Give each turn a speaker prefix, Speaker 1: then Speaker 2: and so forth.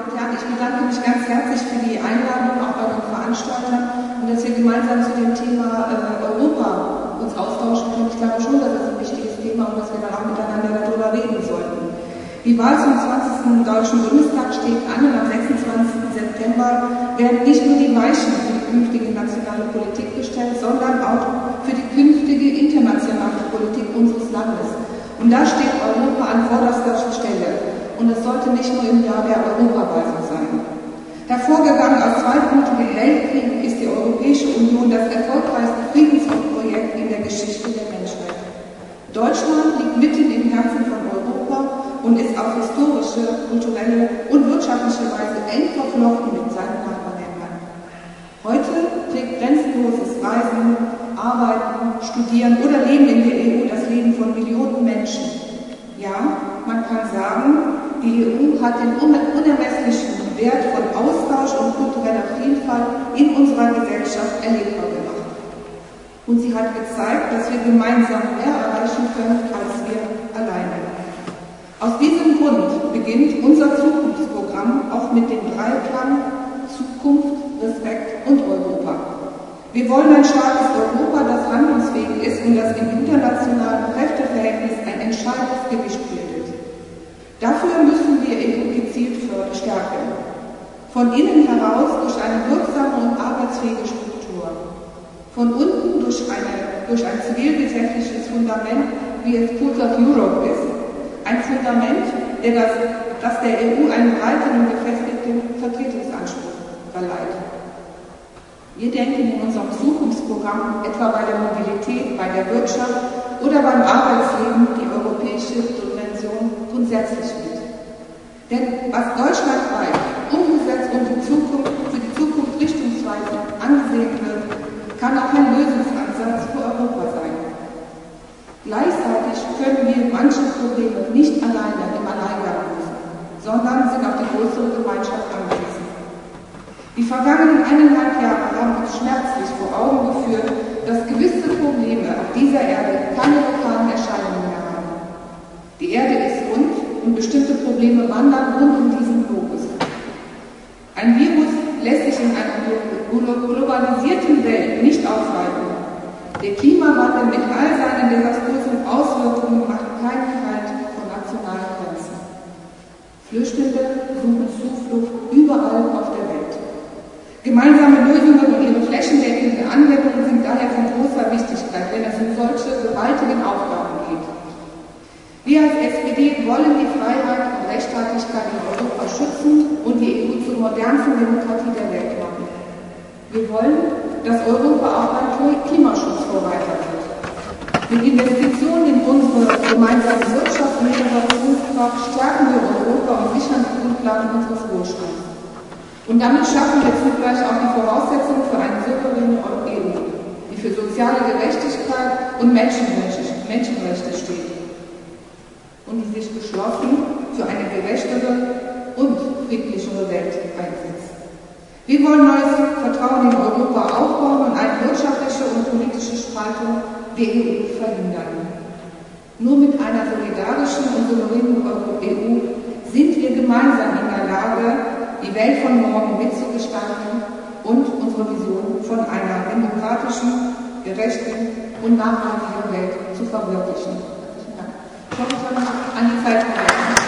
Speaker 1: und Herren, ich bedanke mich ganz herzlich für die Einladung, auch bei den Veranstaltern, und dass wir gemeinsam zu dem Thema Europa uns austauschen können. Ich glaube schon, dass das ein wichtiges Thema ist und dass wir dann auch miteinander darüber reden sollten. Die Wahl zum 20. Deutschen Bundestag steht an und am 26. September werden nicht nur die Weichen für die künftige nationale Politik gestellt, sondern auch für die künftige internationale Politik unseres Landes. Und da steht Europa an vorderster Stelle. Und es sollte nicht nur im Jahr der Europawahl so sein. Hervorgegangen aus zwei blutigen Weltkriegen ist die Europäische Union das erfolgreichste Friedensprojekt in der Geschichte der Menschheit. Deutschland liegt mitten im Herzen von Europa und ist auf historische, kulturelle und wirtschaftliche Weise eng verflochten mit seinen Nachbarländern. Heute trägt grenzenloses Reisen, Arbeiten, Studieren oder Leben in der EU das Leben von Millionen Menschen. Ja, man kann sagen, die EU hat den unermesslichen Wert von Austausch und kultureller Vielfalt in unserer Gesellschaft erlebbar gemacht. Und sie hat gezeigt, dass wir gemeinsam mehr erreichen können als wir alleine. Aus diesem Grund beginnt unser Zukunftsprogramm auch mit dem Dreiklang Zukunft, Respekt und Europa. Wir wollen ein starkes Europa, das handlungsfähig ist und das im internationalen Kräfteverhältnis ein entscheidendes Gewicht bildet. Dafür müssen wir EU gezielt stärken. Von innen heraus durch eine wirksame und arbeitsfähige Struktur. Von unten durch ein zivilgesellschaftliches Fundament, wie es Pulse of Europe ist. Ein Fundament, das der EU einen breiten und gefestigten Vertretungsanspruch verleiht. Wir denken in unserem Zukunftsprogramm etwa bei der Mobilität, bei der Wirtschaft oder beim Arbeitsleben die europäische Dimension grundsätzlich mit. Denn was deutschlandweit umgesetzt und für die Zukunft richtungsweisend angesehen wird, kann auch ein Lösungsansatz für Europa sein. Gleichzeitig können wir manche Probleme nicht alleine im Alleingang lösen, sondern sind auf die größere Gemeinschaft angewiesen. Die vergangenen 1,5 Jahre haben uns schmerzlich vor Augen geführt, dass gewisse Probleme auf dieser Erde keine lokalen Erscheinungen mehr haben. Die Erde ist rund und bestimmte Probleme wandern rund um diesen Globus. Ein Virus lässt sich in einer globalisierten Welt nicht aufhalten. Der Klimawandel mit all seinen desaströsen Auswirkungen macht keinen Halt vor nationalen Grenzen. Flüchtende suchen Zuflucht überall auf der Welt. Gemeinsame Lösungen und ihre flächendeckende Anwendung sind daher von großer Wichtigkeit, wenn es um solche gewaltigen Aufgaben geht. Wir als SPD wollen die Freiheit und Rechtsstaatlichkeit in Europa schützen und die EU zur modernsten Demokratie der Welt machen. Wir wollen, dass Europa auch beim Klimaschutz Vorreiter wird. Mit Investitionen in unsere gemeinsame Wirtschaft und Innovationskraft stärken wir Europa und sichern die Grundlagen unseres Wohlstands. Und damit schaffen wir zugleich auch die Voraussetzungen für eine souveräne EU, die für soziale Gerechtigkeit und Menschenrechte steht und die sich geschlossen für eine gerechtere und friedlichere Welt einsetzt. Wir wollen neues Vertrauen in Europa aufbauen und eine wirtschaftliche und politische Spaltung der EU verhindern. Nur mit einer solidarischen und souveränen EU sind wir gemeinsam in der Lage, die Welt von morgen mitzugestalten und unsere Vision von einer demokratischen, gerechten und nachhaltigen Welt zu verwirklichen. Ich hoffe, ich habe an die Zeit gehalten.